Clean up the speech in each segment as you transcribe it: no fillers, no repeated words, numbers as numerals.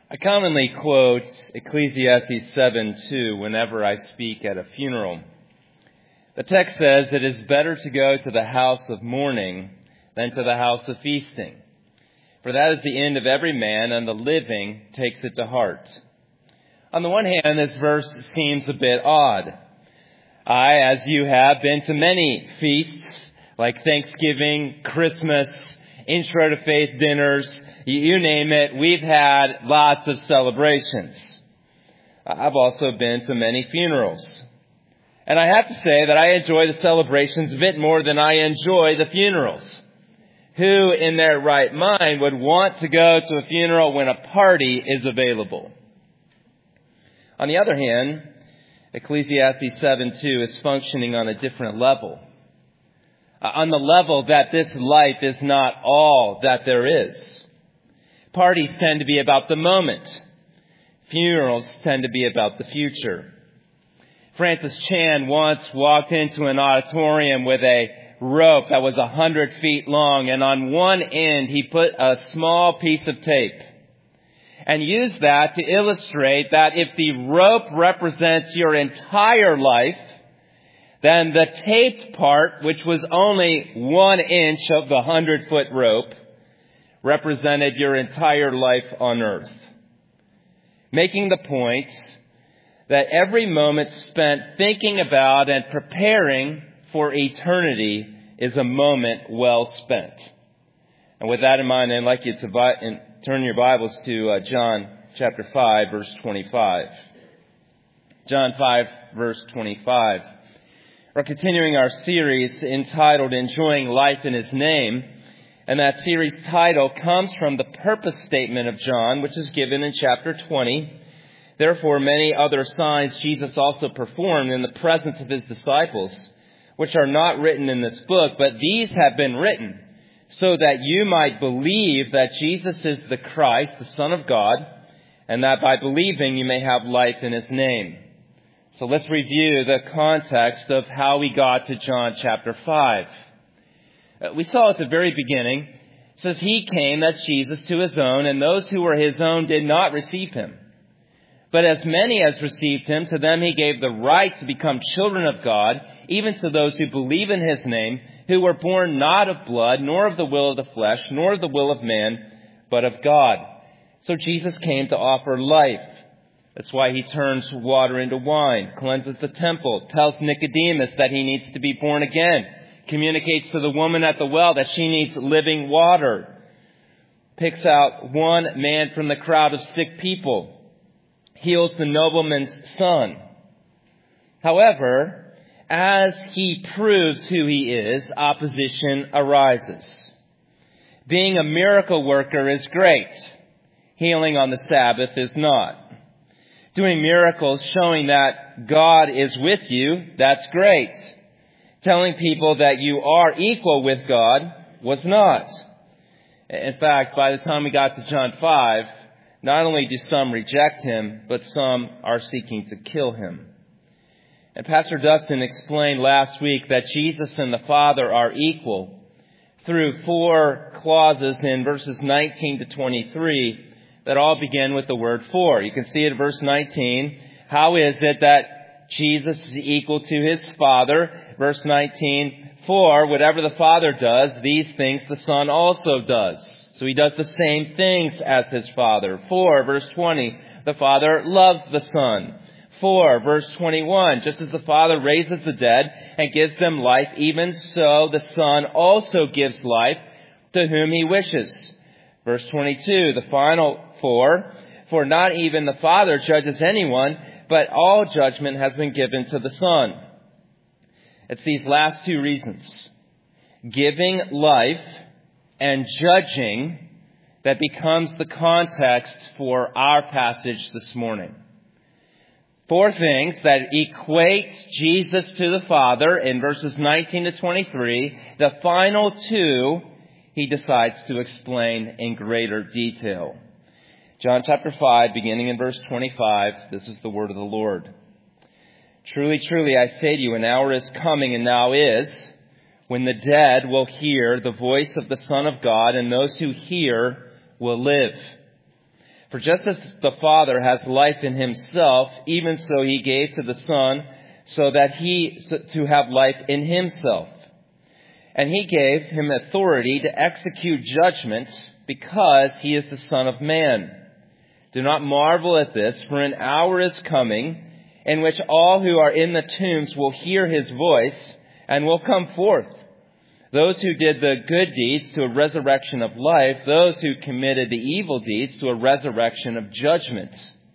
I commonly quote Ecclesiastes 7:2 whenever I speak at a funeral. The text says, "It is better to go to the house of mourning than to the house of feasting. For that is the end of every man, and the living takes it to heart." On the one hand, this verse seems a bit odd. I, as you have, been to many feasts like Thanksgiving, Christmas, Intro to Faith dinners, you name it. We've had lots of celebrations. I've also been to many funerals. And I have to say that I enjoy the celebrations a bit more than I enjoy the funerals. Who in their right mind would want to go to a funeral when a party is available? On the other hand, Ecclesiastes 7:2 is functioning on a different level. On the level that this life is not all that there is. Parties tend to be about the moment. Funerals tend to be about the future. Francis Chan once walked into an auditorium with a rope that was 100 feet long, and on one end he put a small piece of tape and used that to illustrate that if the rope represents your entire life, then the taped part, which was only 1 inch of the 100-foot rope, represented your entire life on earth. Making the point that every moment spent thinking about and preparing for eternity is a moment well spent. And with that in mind, I'd like you to turn your Bibles to John chapter 5, verse 25. John 5, verse 25. We're continuing our series entitled Enjoying Life in His Name. And that series title comes from the purpose statement of John, which is given in chapter 20. Therefore, many other signs Jesus also performed in the presence of his disciples, which are not written in this book, but these have been written so that you might believe that Jesus is the Christ, the Son of God, and that by believing you may have life in his name. So let's review the context of how we got to John chapter 5. We saw at the very beginning, it says, "He came," that's Jesus, "to his own, and those who were his own did not receive him. But as many as received him, to them he gave the right to become children of God, even to those who believe in his name, who were born not of blood, nor of the will of the flesh, nor of the will of man, but of God." So Jesus came to offer life. That's why he turns water into wine, cleanses the temple, tells Nicodemus that he needs to be born again, communicates to the woman at the well that she needs living water, picks out one man from the crowd of sick people, heals the nobleman's son. However, as he proves who he is, opposition arises. Being a miracle worker is great. Healing on the Sabbath is not. Doing miracles showing that God is with you, that's great. Telling people that you are equal with God was not. In fact, by the time we got to John 5, not only do some reject him, but some are seeking to kill him. And Pastor Dustin explained last week that Jesus and the Father are equal through 4 clauses in verses 19 to 23 that all begin with the word "for." You can see it in verse 19. How is it that Jesus is equal to his Father? Verse 19, "For whatever the Father does, these things the Son also does." So he does the same things as his Father. 4, verse 20, "The Father loves the Son." 4, verse 21, "Just as the Father raises the dead and gives them life, even so the Son also gives life to whom he wishes." Verse 22, the final 4, "For not even the Father judges anyone, but all judgment has been given to the Son." It's these last 2 reasons, giving life and judging, that becomes the context for our passage this morning. 4 things that equate Jesus to the Father in verses 19 to 23. The final 2, he decides to explain in greater detail. John chapter 5, beginning in verse 25, this is the word of the Lord. "Truly, truly, I say to you, an hour is coming, and now is, when the dead will hear the voice of the Son of God, and those who hear will live. For just as the Father has life in himself, even so he gave to the Son so that to have life in himself. And he gave him authority to execute judgments because he is the Son of Man. Do not marvel at this, for an hour is coming in which all who are in the tombs will hear his voice and will come forth. Those who did the good deeds to a resurrection of life, those who committed the evil deeds to a resurrection of judgment.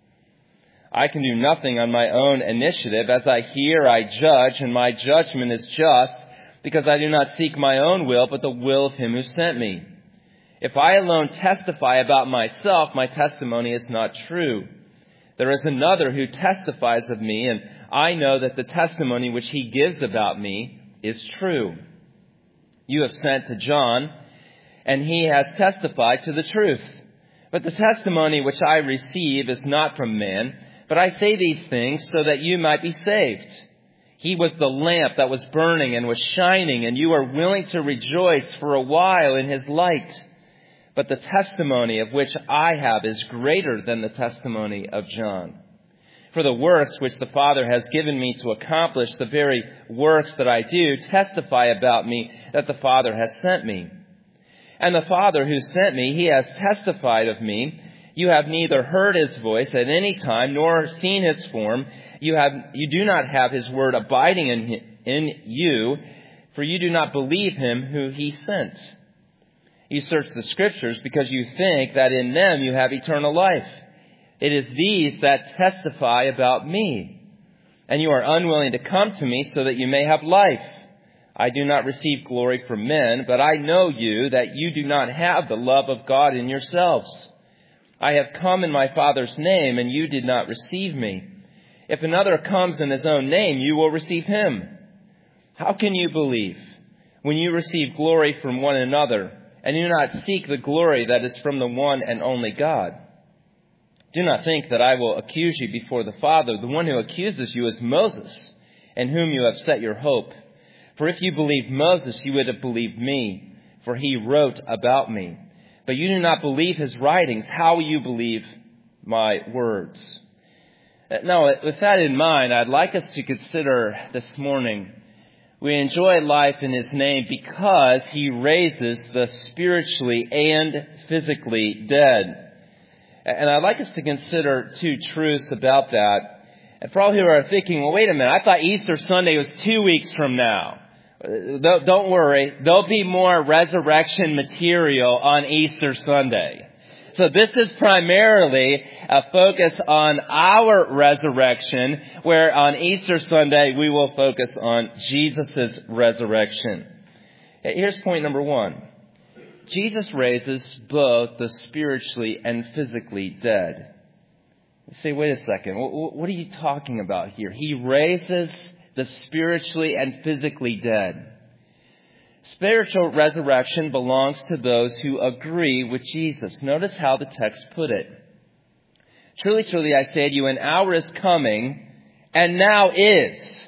I can do nothing on my own initiative. As I hear, I judge, and my judgment is just, because I do not seek my own will, but the will of him who sent me. If I alone testify about myself, my testimony is not true. There is another who testifies of me, and I know that the testimony which he gives about me is true. You have sent to John, and he has testified to the truth. But the testimony which I receive is not from man, but I say these things so that you might be saved. He was the lamp that was burning and was shining, and you are willing to rejoice for a while in his light. But the testimony of which I have is greater than the testimony of John. For the works which the Father has given me to accomplish, the very works that I do, testify about me that the Father has sent me. And the Father who sent me, he has testified of me. You have neither heard his voice at any time, nor seen his form. You do not have his word abiding in you, for you do not believe him who he sent. You search the Scriptures because you think that in them you have eternal life. It is these that testify about me. And you are unwilling to come to me so that you may have life. I do not receive glory from men, but I know you that you do not have the love of God in yourselves. I have come in my Father's name, and you did not receive me. If another comes in his own name, you will receive him. How can you believe when you receive glory from one another, and do not seek the glory that is from the one and only God? Do not think that I will accuse you before the Father. The one who accuses you is Moses, in whom you have set your hope. For if you believed Moses, you would have believed me, for he wrote about me. But you do not believe his writings. How will you believe my words? Now, with that in mind, I'd like us to consider this morning, we enjoy life in his name because he raises the spiritually and physically dead. And I'd like us to consider two truths about that. And for all who are thinking, well, wait a minute, I thought Easter Sunday was 2 weeks from now. Don't worry, there'll be more resurrection material on Easter Sunday. So this is primarily a focus on our resurrection, where on Easter Sunday we will focus on Jesus' resurrection. Here's point number one. Jesus raises both the spiritually and physically dead. You say, wait a second, what are you talking about here? He raises the spiritually and physically dead. Spiritual resurrection belongs to those who agree with Jesus. Notice how the text put it. Truly, truly, I say to you, an hour is coming, and now is.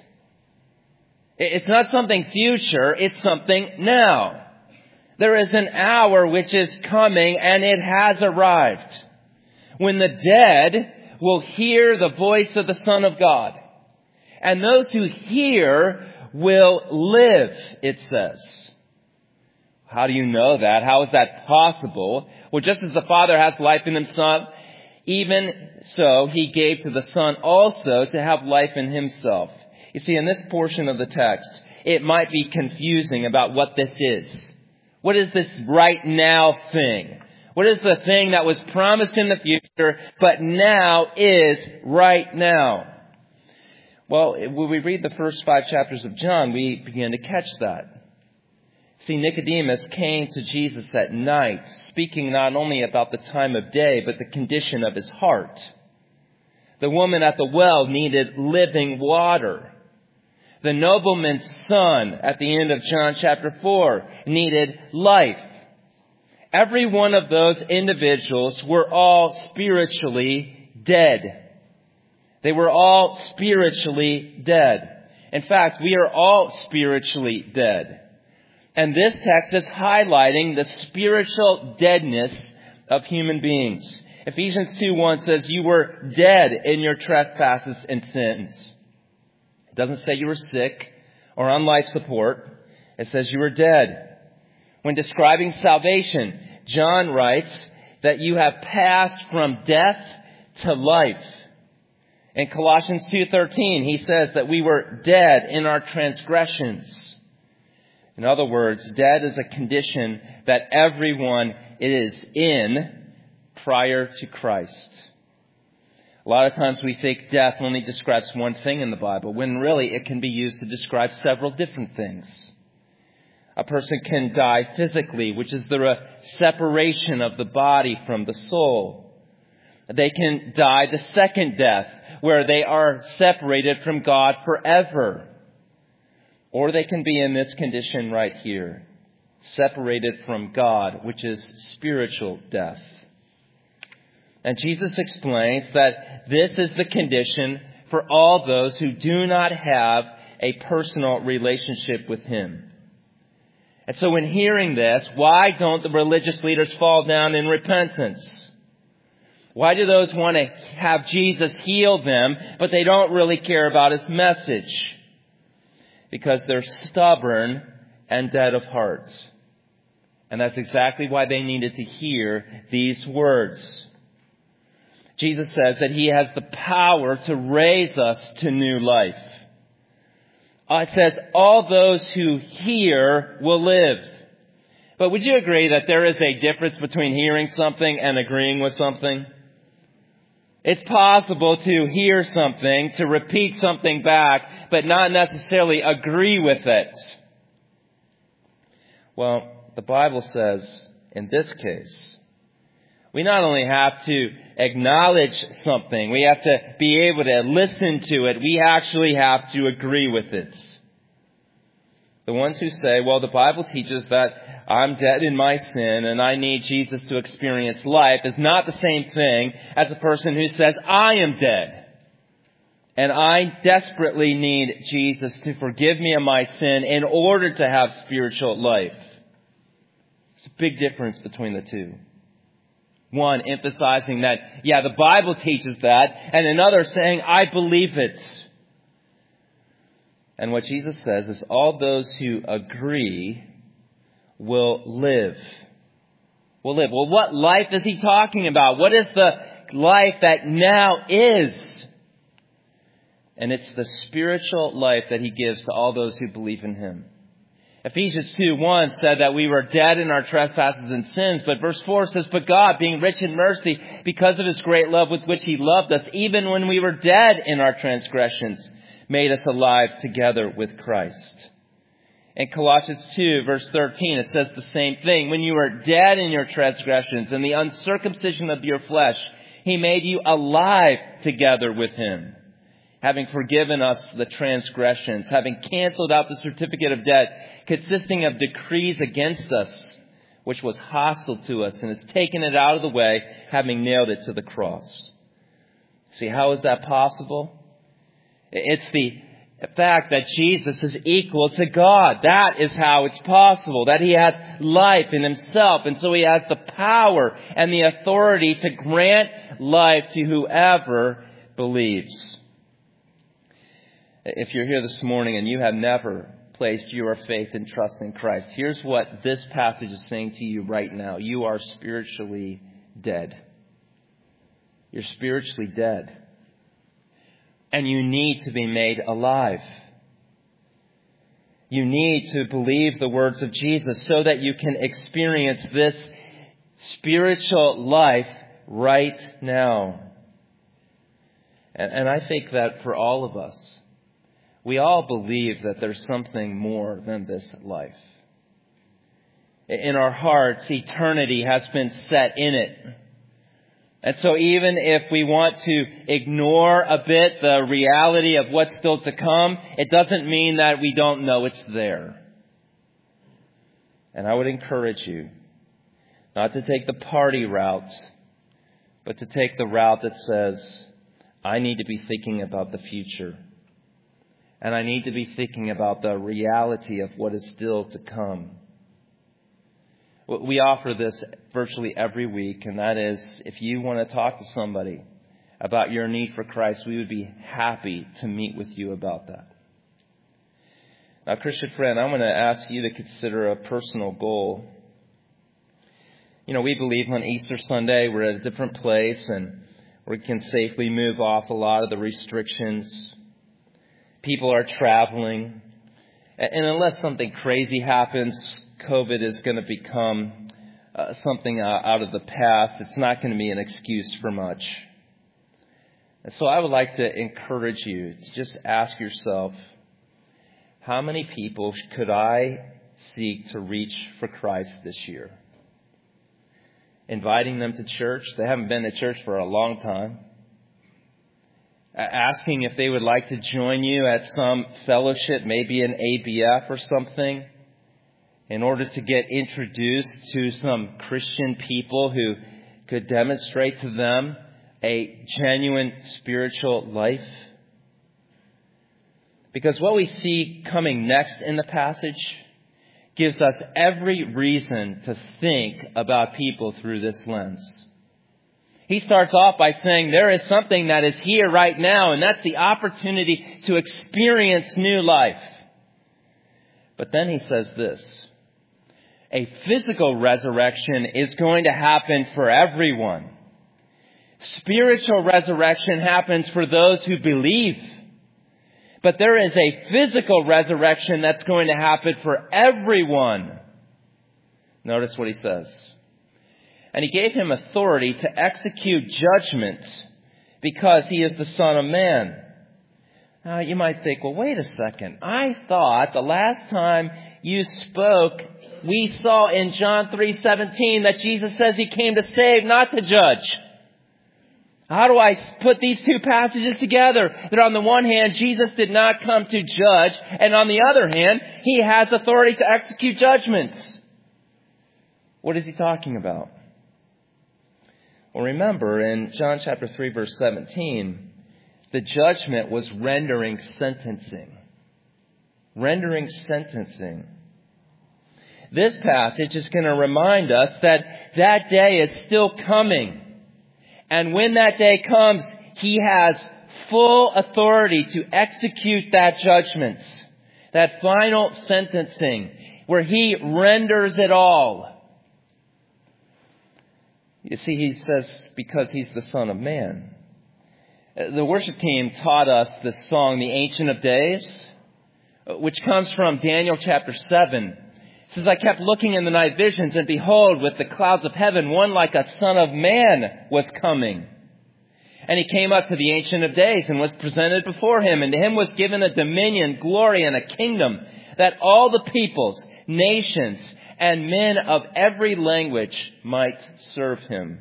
It's not something future, it's something now. There is an hour which is coming, and it has arrived, when the dead will hear the voice of the Son of God. And those who hear will live, it says. How do you know that? How is that possible? Well, just as the Father has life in himself, even so he gave to the Son also to have life in himself. You see, in this portion of the text, it might be confusing about what this is. What is this right now thing? What is the thing that was promised in the future, but now is right now? Well, when we read the first 5 chapters of John, we begin to catch that. See, Nicodemus came to Jesus at night, speaking not only about the time of day, but the condition of his heart. The woman at the well needed living water. The nobleman's son at the end of John chapter 4 needed life. Every one of those individuals were all spiritually dead. They were all spiritually dead. In fact, we are all spiritually dead. And this text is highlighting the spiritual deadness of human beings. Ephesians 2:1 says you were dead in your trespasses and sins. It doesn't say you were sick or on life support. It says you were dead. When describing salvation, John writes that you have passed from death to life. In Colossians 2:13, he says that we were dead in our transgressions. In other words, dead is a condition that everyone is in prior to Christ. A lot of times we think death only describes one thing in the Bible, when really it can be used to describe several different things. A person can die physically, which is the separation of the body from the soul. They can die the second death, where they are separated from God forever. Or they can be in this condition right here, separated from God, which is spiritual death. And Jesus explains that this is the condition for all those who do not have a personal relationship with Him. And so in hearing this, why don't the religious leaders fall down in repentance? Why do those want to have Jesus heal them, but they don't really care about His message? Because they're stubborn and dead of heart. And that's exactly why they needed to hear these words. Jesus says that He has the power to raise us to new life. It says, all those who hear will live. But would you agree that there is a difference between hearing something and agreeing with something? It's possible to hear something, to repeat something back, but not necessarily agree with it. Well, the Bible says, in this case, we not only have to acknowledge something, we have to be able to listen to it, we actually have to agree with it. The ones who say, well, the Bible teaches that I'm dead in my sin and I need Jesus to experience life, is not the same thing as a person who says, I am dead and I desperately need Jesus to forgive me of my sin in order to have spiritual life. There's a big difference between the two. One emphasizing that, yeah, the Bible teaches that, and another saying, I believe it. And what Jesus says is all those who agree will live. Will live. Well, what life is He talking about? What is the life that now is? And it's the spiritual life that He gives to all those who believe in Him. Ephesians 2:1 said that we were dead in our trespasses and sins. But verse 4 says, but God, being rich in mercy, because of His great love with which He loved us, even when we were dead in our transgressions, made us alive together with Christ. In Colossians 2, verse 13, it says the same thing. When you were dead in your transgressions and the uncircumcision of your flesh, He made you alive together with Him, having forgiven us the transgressions, having canceled out the certificate of debt consisting of decrees against us, which was hostile to us, and has taken it out of the way, having nailed it to the cross. See, how is that possible? It's the fact that Jesus is equal to God. That is how it's possible. That He has life in Himself. And so He has the power and the authority to grant life to whoever believes. If you're here this morning and you have never placed your faith and trust in Christ, here's what this passage is saying to you right now. You are spiritually dead. You're spiritually dead. And you need to be made alive. You need to believe the words of Jesus so that you can experience this spiritual life right now. And I think that for all of us, we all believe that there's something more than this life. In our hearts, eternity has been set in it. And so even if we want to ignore a bit the reality of what's still to come, it doesn't mean that we don't know it's there. And I would encourage you not to take the party route, but to take the route that says, I need to be thinking about the future. And I need to be thinking about the reality of what is still to come. We offer this virtually every week, and that is, if you want to talk to somebody about your need for Christ, we would be happy to meet with you about that. Now, Christian friend, I'm going to ask you to consider a personal goal. You know, we believe on Easter Sunday we're at a different place and we can safely move off a lot of the restrictions. People are traveling. And unless something crazy happens, COVID is going to become something out of the past. It's not going to be an excuse for much. And so I would like to encourage you to just ask yourself, how many people could I seek to reach for Christ this year? Inviting them to church. They haven't been to church for a long time. Asking if they would like to join you at some fellowship, maybe an ABF or something, in order to get introduced to some Christian people who could demonstrate to them a genuine spiritual life. Because what we see coming next in the passage gives us every reason to think about people through this lens. He starts off by saying there is something that is here right now, and that's the opportunity to experience new life. But then he says this: a physical resurrection is going to happen for everyone. Spiritual resurrection happens for those who believe. But there is a physical resurrection that's going to happen for everyone. Notice what he says. And he gave him authority to execute judgment because he is the Son of Man. Now you might think, well, wait a second. I thought the last time you spoke, we saw in John 3:17 that Jesus says he came to save, not to judge. How do I put these two passages together? That on the one hand, Jesus did not come to judge, and on the other hand, he has authority to execute judgments. What is he talking about? Well, remember, in John chapter 3, verse 17, the judgment was rendering sentencing. Rendering sentencing. This passage is going to remind us that that day is still coming. And when that day comes, he has full authority to execute that judgment, that final sentencing, where he renders it all. You see, he says, because he's the Son of Man. The worship team taught us the song, The Ancient of Days, which comes from Daniel chapter 7. It says, I kept looking in the night visions, and behold, with the clouds of heaven, one like a son of man was coming. And he came up to the Ancient of Days and was presented before him. And to him was given a dominion, glory, and a kingdom, that all the peoples, nations, and men of every language might serve him.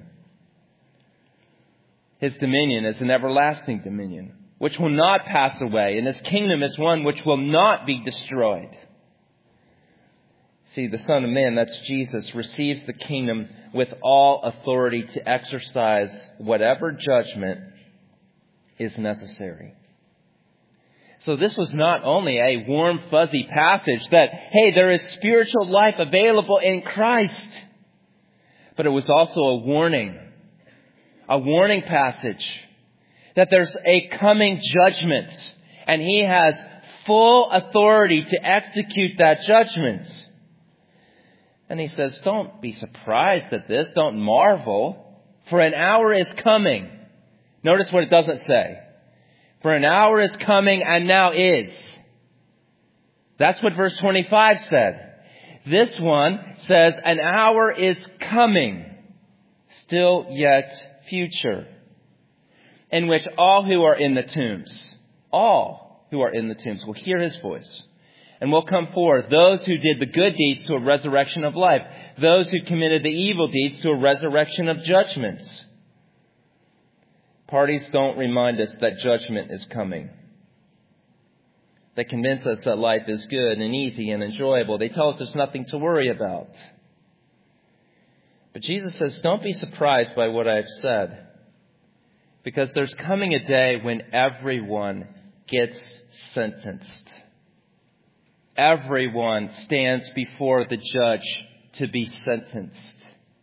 His dominion is an everlasting dominion, which will not pass away. And his kingdom is one which will not be destroyed. See, the Son of Man, that's Jesus, receives the kingdom with all authority to exercise whatever judgment is necessary. So this was not only a warm, fuzzy passage that, hey, there is spiritual life available in Christ, but it was also a warning passage that there's a coming judgment, and he has full authority to execute that judgment. And he says, don't be surprised at this. Don't marvel. For an hour is coming. Notice what it doesn't say. For an hour is coming and now is. That's what verse 25 said. This one says an hour is coming. Still yet future. In which all who are in the tombs will hear his voice. And will come forth, those who did the good deeds to a resurrection of life, those who committed the evil deeds to a resurrection of judgments. Parties don't remind us that judgment is coming. They convince us that life is good and easy and enjoyable. They tell us there's nothing to worry about. But Jesus says, don't be surprised by what I've said, because there's coming a day when everyone gets sentenced. Everyone stands before the judge to be sentenced.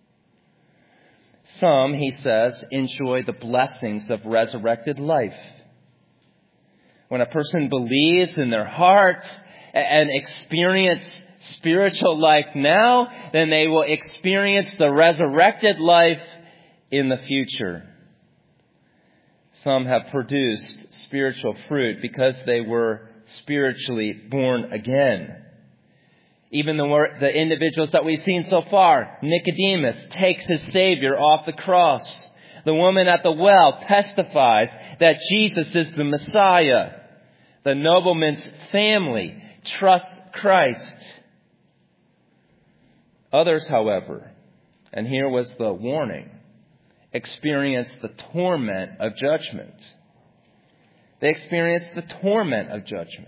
Some, he says, enjoy the blessings of resurrected life. When a person believes in their heart and experience spiritual life now, then they will experience the resurrected life in the future. Some have produced spiritual fruit because they were spiritually born again. Even the individuals that we've seen so far, Nicodemus takes his Savior off the cross. The woman at the well testifies that Jesus is the Messiah. The nobleman's family trusts Christ. Others, however, and here was the warning, experienced the torment of judgment. They experienced the torment of judgment.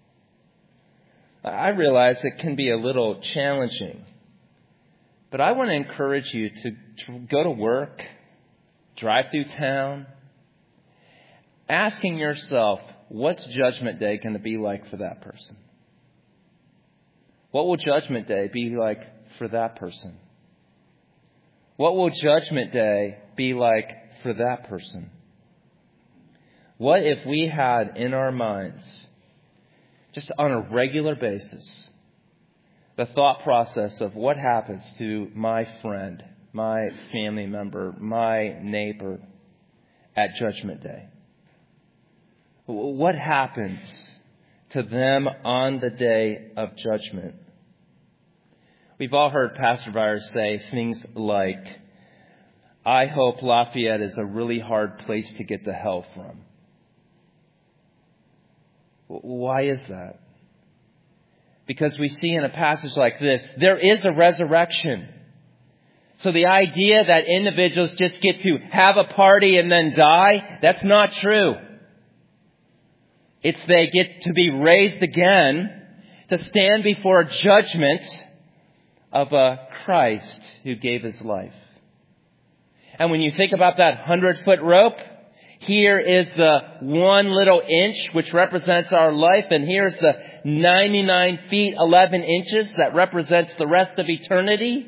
I realize it can be a little challenging, but I want to encourage you to go to work, drive through town, asking yourself, what's Judgment Day going to be like for that person? What will Judgment Day be like for that person? What will Judgment Day be like for that person? What if we had in our minds, just on a regular basis, the thought process of what happens to my friend, my family member, my neighbor at Judgment Day? What happens to them on the day of judgment? We've all heard Pastor Byers say things like, I hope Lafayette is a really hard place to get to hell from. Why is that? Because we see in a passage like this, there is a resurrection. So the idea that individuals just get to have a party and then die, that's not true. It's they get to be raised again to stand before judgment of a Christ who gave his life. And when you think about that 100-foot rope, here is the 1 little inch, which represents our life. And here's the 99 feet, 11 inches that represents the rest of eternity.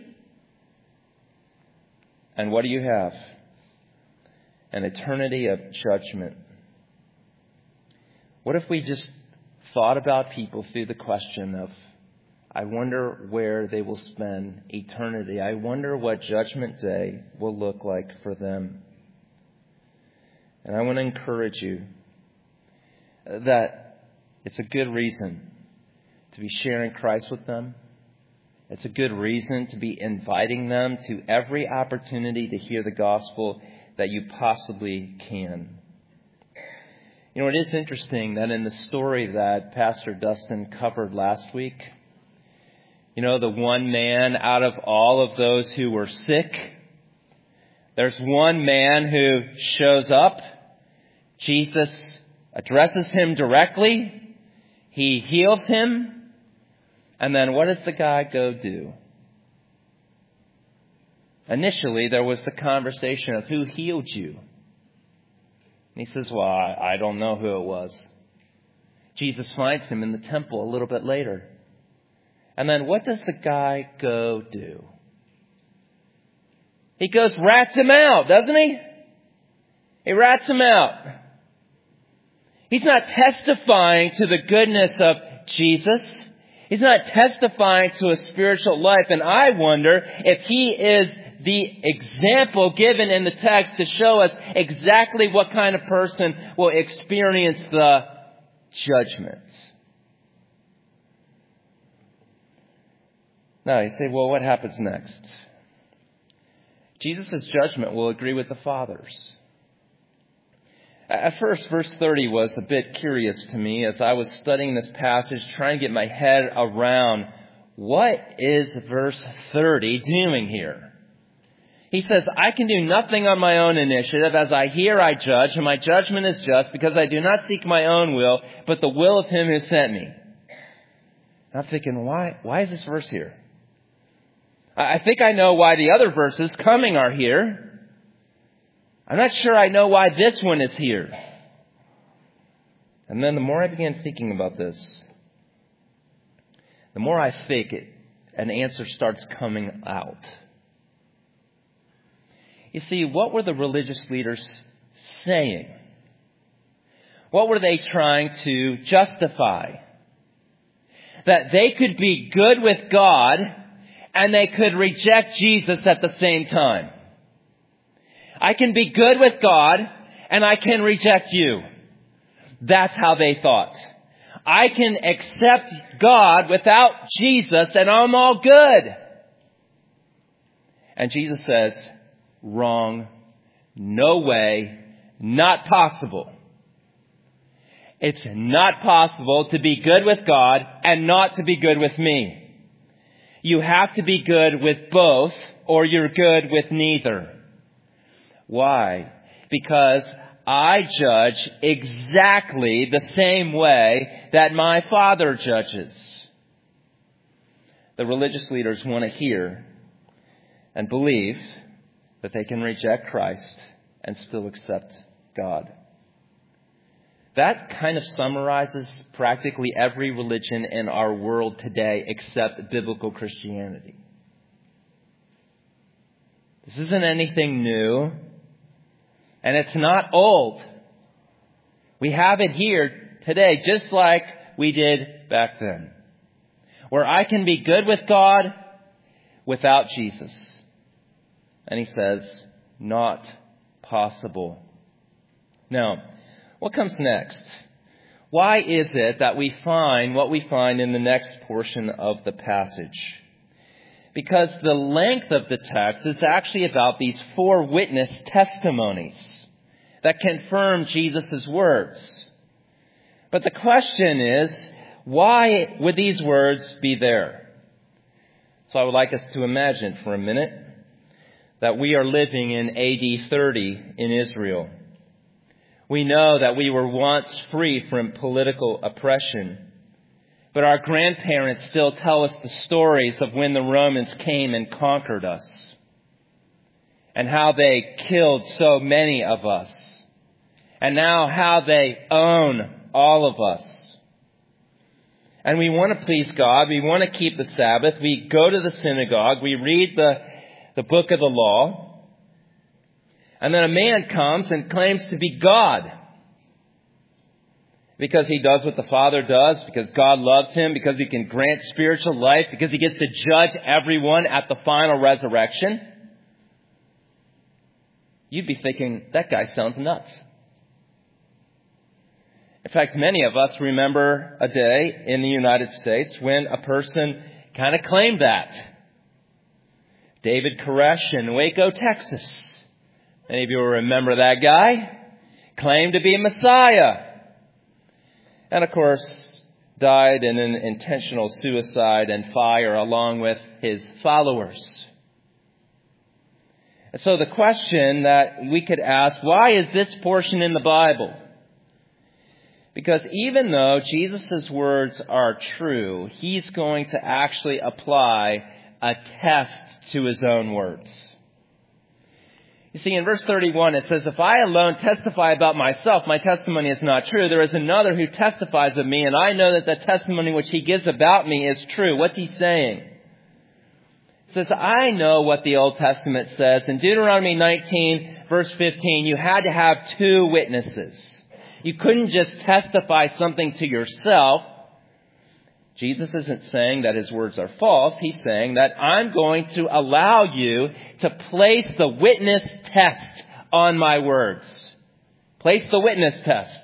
And what do you have? An eternity of judgment. What if we just thought about people through the question of, I wonder where they will spend eternity. I wonder what Judgment Day will look like for them. And I want to encourage you that it's a good reason to be sharing Christ with them. It's a good reason to be inviting them to every opportunity to hear the gospel that you possibly can. You know, it is interesting that in the story that Pastor Dustin covered last week, you know, the one man out of all of those who were sick, there's one man who shows up. Jesus addresses him directly. He heals him. And then what does the guy go do? Initially, there was the conversation of who healed you. And he says, well, I don't know who it was. Jesus finds him in the temple a little bit later. And then what does the guy go do? He goes, rats him out, doesn't he? He rats him out. He's not testifying to the goodness of Jesus. He's not testifying to a spiritual life. And I wonder if he is the example given in the text to show us exactly what kind of person will experience the judgment. Now you say, well, what happens next? Jesus' judgment will agree with the Father's. At first, verse 30 was a bit curious to me as I was studying this passage, trying to get my head around what is verse 30 doing here. He says, I can do nothing on my own initiative. As I hear, I judge, and my judgment is just, because I do not seek my own will, but the will of him who sent me. And I'm thinking, why is this verse here? I think I know why the other verses coming are here. I'm not sure I know why this one is here. And then the more I began thinking about this, the more I think an answer starts coming out. You see, what were the religious leaders saying? What were they trying to justify? That they could be good with God and they could reject Jesus at the same time. I can be good with God and I can reject you. That's how they thought. I can accept God without Jesus and I'm all good. And Jesus says, wrong, no way, not possible. It's not possible to be good with God and not to be good with me. You have to be good with both or you're good with neither. Why? Because I judge exactly the same way that my Father judges. The religious leaders want to hear and believe that they can reject Christ and still accept God. That kind of summarizes practically every religion in our world today except biblical Christianity. This isn't anything new, and it's not old. We have it here today just like we did back then, where I can be good with God without Jesus. And he says, not possible. Now, what comes next? Why is it that we find what we find in the next portion of the passage? Because the length of the text is actually about these 4 witness testimonies that confirm Jesus' words. But the question is, why would these words be there? So I would like us to imagine for a minute that we are living in AD 30 in Israel. We know that we were once free from political oppression, but our grandparents still tell us the stories of when the Romans came and conquered us and how they killed so many of us and now how they own all of us. And we want to please God. We want to keep the Sabbath. We go to the synagogue. We read the book of the law. And then a man comes and claims to be God. Because he does what the Father does, because God loves him, because he can grant spiritual life, because he gets to judge everyone at the final resurrection. You'd be thinking, that guy sounds nuts. In fact, many of us remember a day in the United States when a person kind of claimed that. David Koresh in Waco, Texas. Many of you will remember that guy. Claimed to be a Messiah. And of course, died in an intentional suicide and fire along with his followers. And so the question that we could ask, why is this portion in the Bible? Because even though Jesus' words are true, he's going to actually apply a test to his own words. You see, in verse 31, it says, if I alone testify about myself, my testimony is not true. There is another who testifies of me, and I know that the testimony which he gives about me is true. What's he saying? He says, I know what the Old Testament says. In Deuteronomy 19, verse 15, you had to have 2 witnesses. You couldn't just testify something to yourself. Jesus isn't saying that his words are false. He's saying that I'm going to allow you to place the witness test on my words. Place the witness test.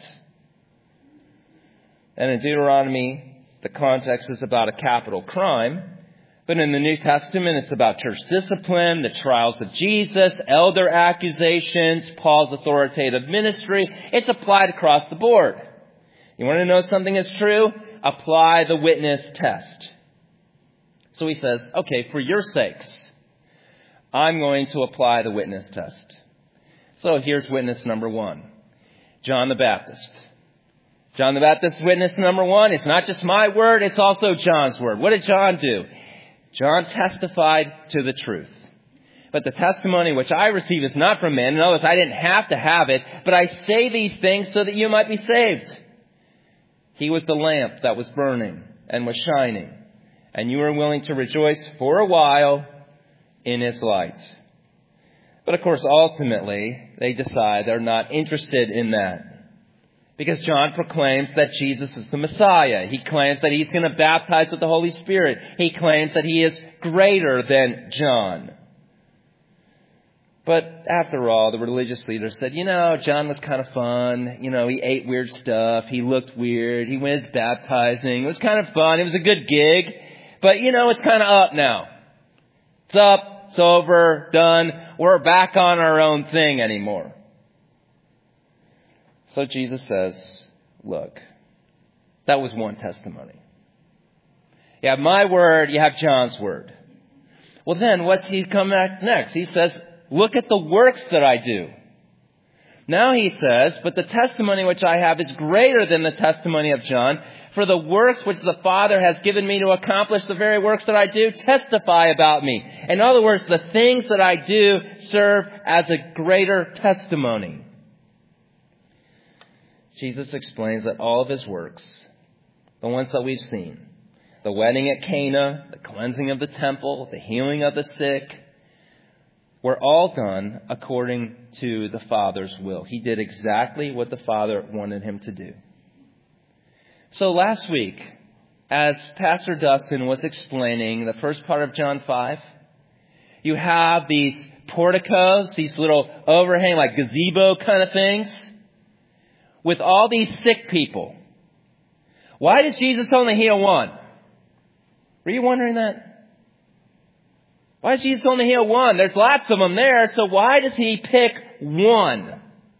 And in Deuteronomy, the context is about a capital crime. But in the New Testament, it's about church discipline, the trials of Jesus, elder accusations, Paul's authoritative ministry. It's applied across the board. You want to know something is true? Apply the witness test. So he says, okay, for your sakes, I'm going to apply the witness test. So here's witness number 1. John the Baptist. John the Baptist's witness number 1. It's not just my word, it's also John's word. What did John do? John testified to the truth. But the testimony which I receive is not from man. Notice I didn't have to have it, but I say these things so that you might be saved. He was the lamp that was burning and was shining. and you are willing to rejoice for a while in his light. But of course, ultimately, they decide they're not interested in that. Because John proclaims that Jesus is the Messiah. He claims that he's going to baptize with the Holy Spirit. He claims that he is greater than John. But after all, the religious leaders said, John was kind of fun. He ate weird stuff. He looked weird. He went baptizing. It was kind of fun. It was a good gig. But, it's kind of up now. It's up. It's over. Done. We're back on our own thing anymore. So Jesus says, look, that was one testimony. You have my word, you have John's word. Well then, what's he come back next? He says, look at the works that I do. Now he says, but the testimony which I have is greater than the testimony of John. For the works which the Father has given me to accomplish, the very works that I do, testify about me. In other words, the things that I do serve as a greater testimony. Jesus explains that all of his works, the ones that we've seen, the wedding at Cana, the cleansing of the temple, the healing of the sick, were all done according to the Father's will. He did exactly what the Father wanted him to do. So last week, as Pastor Dustin was explaining the first part of John 5, you have these porticos, these little overhang, like gazebo kind of things, with all these sick people. Why does Jesus only heal one? Were you wondering that? Why does Jesus only heal one? There's lots of them there, so why does he pick one?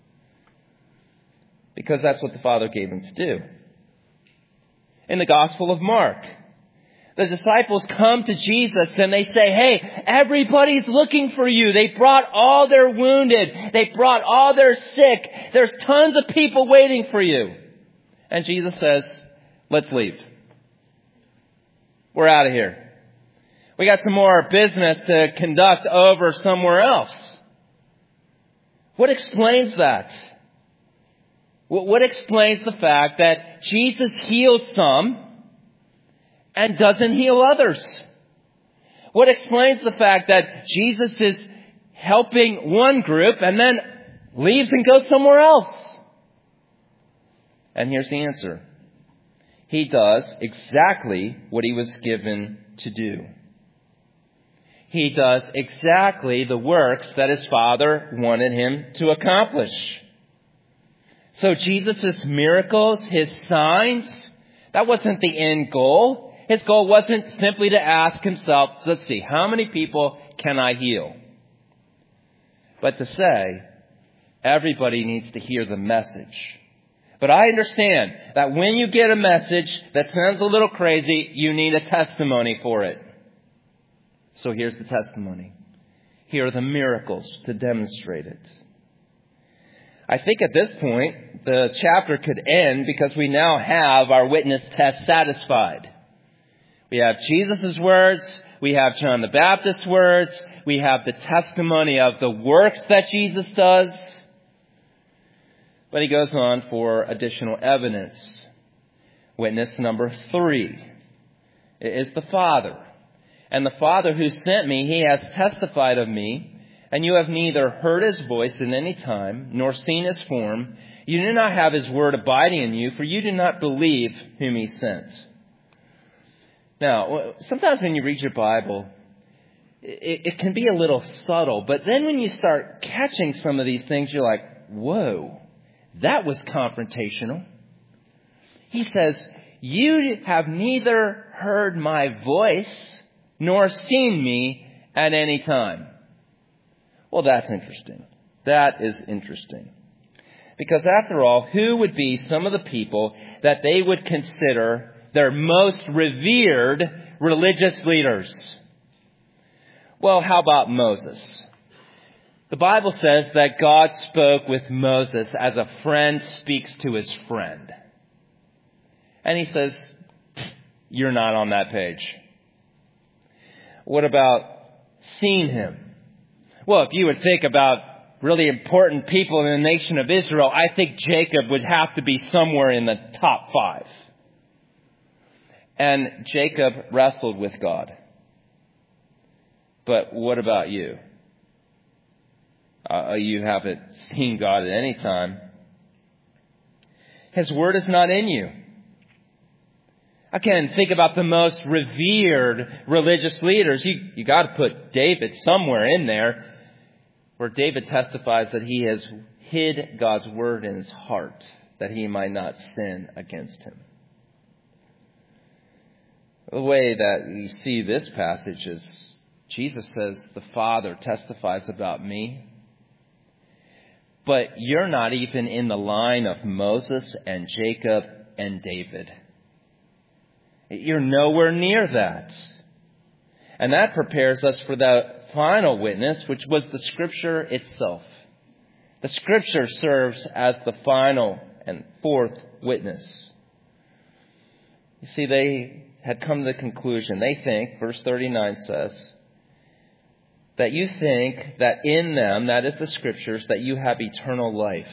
Because that's what the Father gave him to do. In the Gospel of Mark, the disciples come to Jesus and they say, hey, everybody's looking for you. They brought all their wounded. They brought all their sick. There's tons of people waiting for you. And Jesus says, let's leave. We're out of here. We got some more business to conduct over somewhere else. What explains that? What explains the fact that Jesus heals some and doesn't heal others? What explains the fact that Jesus is helping one group and then leaves and goes somewhere else? And here's the answer. He does exactly what he was given to do. He does exactly the works that his Father wanted him to accomplish. So Jesus' miracles, his signs, that wasn't the end goal. His goal wasn't simply to ask himself, let's see, how many people can I heal? But to say, everybody needs to hear the message. But I understand that when you get a message that sounds a little crazy, you need a testimony for it. So here's the testimony. Here are the miracles to demonstrate it. I think at this point, the chapter could end because we now have our witness test satisfied. We have Jesus' words. We have John the Baptist's words. We have the testimony of the works that Jesus does. But he goes on for additional evidence. Witness number 3 is the Father. And the Father who sent me, he has testified of me. And you have neither heard his voice in any time, nor seen his form. You do not have his word abiding in you, for you do not believe whom he sent. Now, sometimes when you read your Bible, it can be a little subtle. But then when you start catching some of these things, you're like, whoa, that was confrontational. He says, you have neither heard my voice, nor seen me at any time. Well, that's interesting. That is interesting. Because after all, who would be some of the people that they would consider their most revered religious leaders? Well, how about Moses? The Bible says that God spoke with Moses as a friend speaks to his friend. And he says, you're not on that page. What about seeing him? Well, if you would think about really important people in the nation of Israel, I think Jacob would have to be somewhere in the top 5. And Jacob wrestled with God. But what about you? You haven't seen God at any time. His word is not in you. Again, think about the most revered religious leaders. You got to put David somewhere in there, where David testifies that he has hid God's word in his heart, that he might not sin against him. The way that we see this passage is Jesus says, the Father testifies about me. But you're not even in the line of Moses and Jacob and David. You're nowhere near that. And that prepares us for that final witness, which was the Scripture itself. The Scripture serves as the final and fourth witness. You see, they had come to the conclusion. They think, verse 39 says, that you think that in them, that is the Scriptures, that you have eternal life.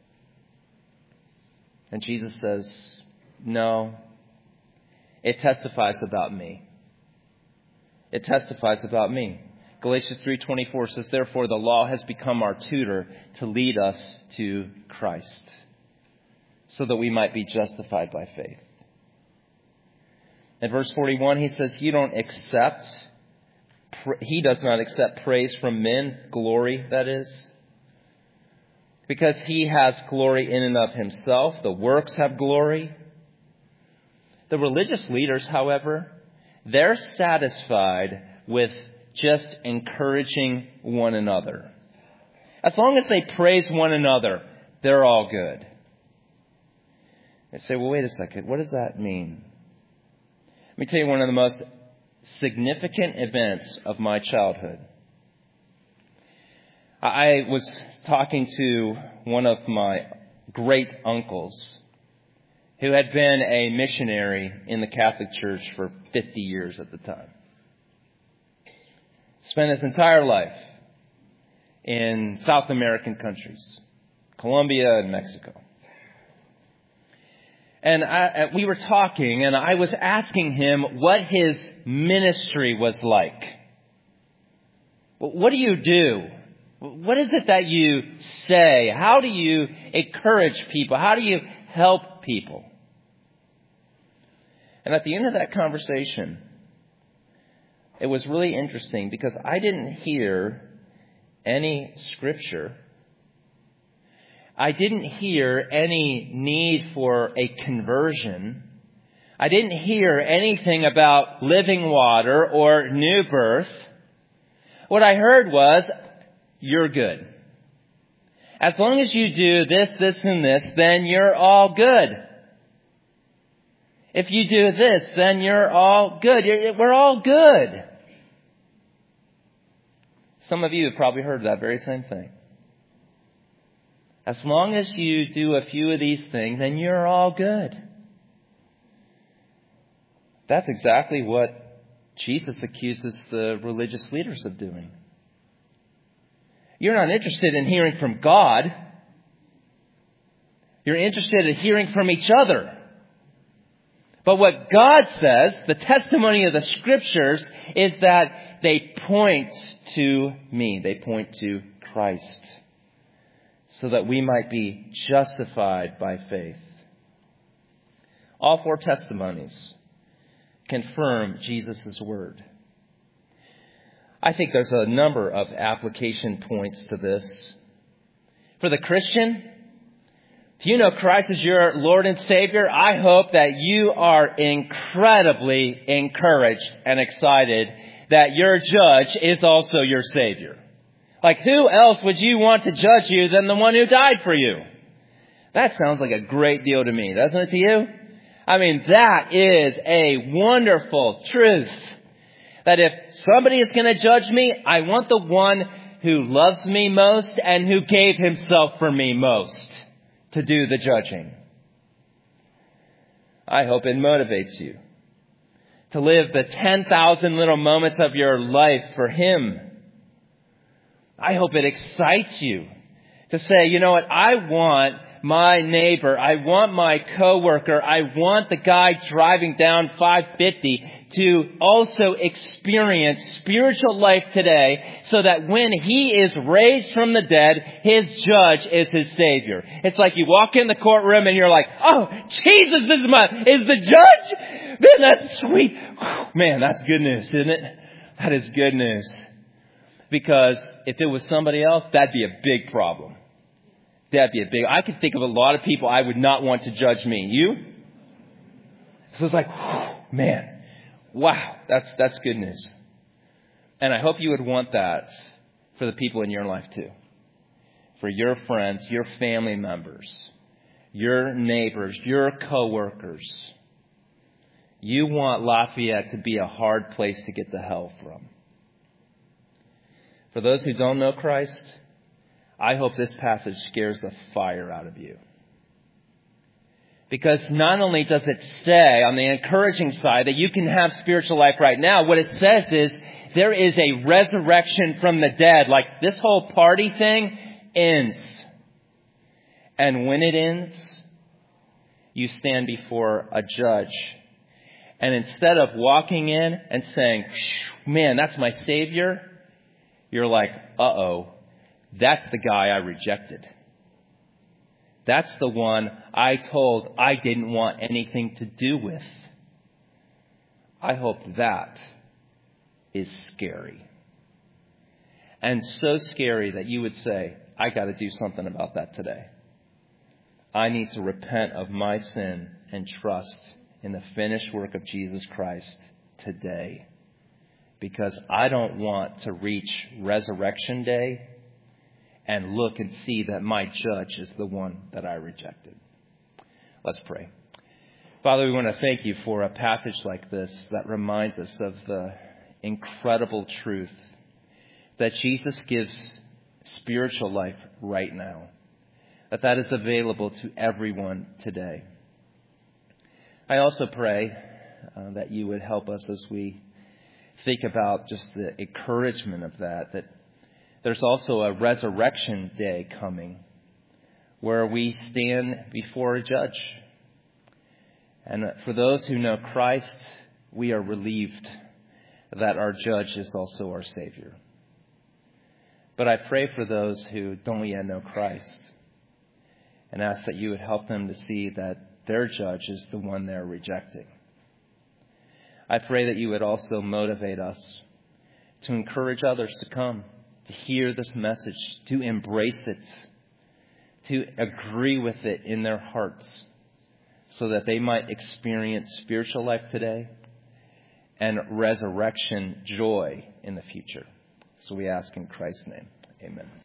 And Jesus says, no, it testifies about me. It testifies about me. Galatians 3:24 says, therefore the law has become our tutor to lead us to Christ, so that we might be justified by faith. In verse 41, he says, he does not accept praise from men, glory, that is, because he has glory in and of himself. The works have glory. The religious leaders, however, they're satisfied with just encouraging one another. As long as they praise one another, they're all good. They say, well, wait a second. What does that mean? Let me tell you one of the most significant events of my childhood. I was talking to one of my great uncles who had been a missionary in the Catholic Church for 50 years at the time. Spent his entire life in South American countries, Colombia and Mexico. And we were talking, and I was asking him what his ministry was like. What do you do? What is it that you say? How do you encourage people? How do you help people? And at the end of that conversation, it was really interesting because I didn't hear any scripture. I didn't hear any need for a conversion. I didn't hear anything about living water or new birth. What I heard was, you're good. As long as you do this, this, and this, then you're all good. If you do this, then you're all good. We're all good. Some of you have probably heard that very same thing. As long as you do a few of these things, then you're all good. That's exactly what Jesus accuses the religious leaders of doing. You're not interested in hearing from God. You're interested in hearing from each other. But what God says, the testimony of the Scriptures, is that they point to me. They point to Christ, so that we might be justified by faith. All four testimonies confirm Jesus' word. I think there's a number of application points to this. For the Christian, if you know Christ as your Lord and Savior, I hope that you are incredibly encouraged and excited that your judge is also your Savior. Like, who else would you want to judge you than the one who died for you? That sounds like a great deal to me, doesn't it to you? I mean, that is a wonderful truth. That if somebody is going to judge me, I want the one who loves me most and who gave himself for me most to do the judging. I hope it motivates you to live the 10,000 little moments of your life for him. I hope it excites you to say, you know what, I want my neighbor. I want my coworker. I want the guy driving down 550 to also experience spiritual life today so that when he is raised from the dead, his judge is his Savior. It's like you walk in the courtroom and you're like, oh, Jesus is the judge? Man, that's sweet. Man, that's good news, isn't it? That is good news. Because if it was somebody else, that'd be a big problem. I could think of a lot of people I would not want to judge me. You? So it's like, man, wow, that's good news. And I hope you would want that for the people in your life too. For your friends, your family members, your neighbors, your coworkers. You want Lafayette to be a hard place to get to hell from. For those who don't know Christ, I hope this passage scares the fire out of you. Because not only does it say on the encouraging side that you can have spiritual life right now, what it says is there is a resurrection from the dead. Like this whole party thing ends. And when it ends, you stand before a judge. And instead of walking in and saying, man, that's my Savior, you're like, uh-oh, that's the guy I rejected. That's the one I told I didn't want anything to do with. I hope that is scary. And so scary that you would say, I got to do something about that today. I need to repent of my sin and trust in the finished work of Jesus Christ today. Because I don't want to reach Resurrection Day and look and see that my judge is the one that I rejected. Let's pray. Father, we want to thank you for a passage like this that reminds us of the incredible truth that Jesus gives spiritual life right now. That is available to everyone today. I also pray that you would help us as we think about just the encouragement of that there's also a resurrection day coming where we stand before a judge. And for those who know Christ, we are relieved that our judge is also our Savior. But I pray for those who don't yet know Christ and ask that you would help them to see that their judge is the one they're rejecting. I pray that you would also motivate us to encourage others to come, to hear this message, to embrace it, to agree with it in their hearts so that they might experience spiritual life today and resurrection joy in the future. So we ask in Christ's name. Amen.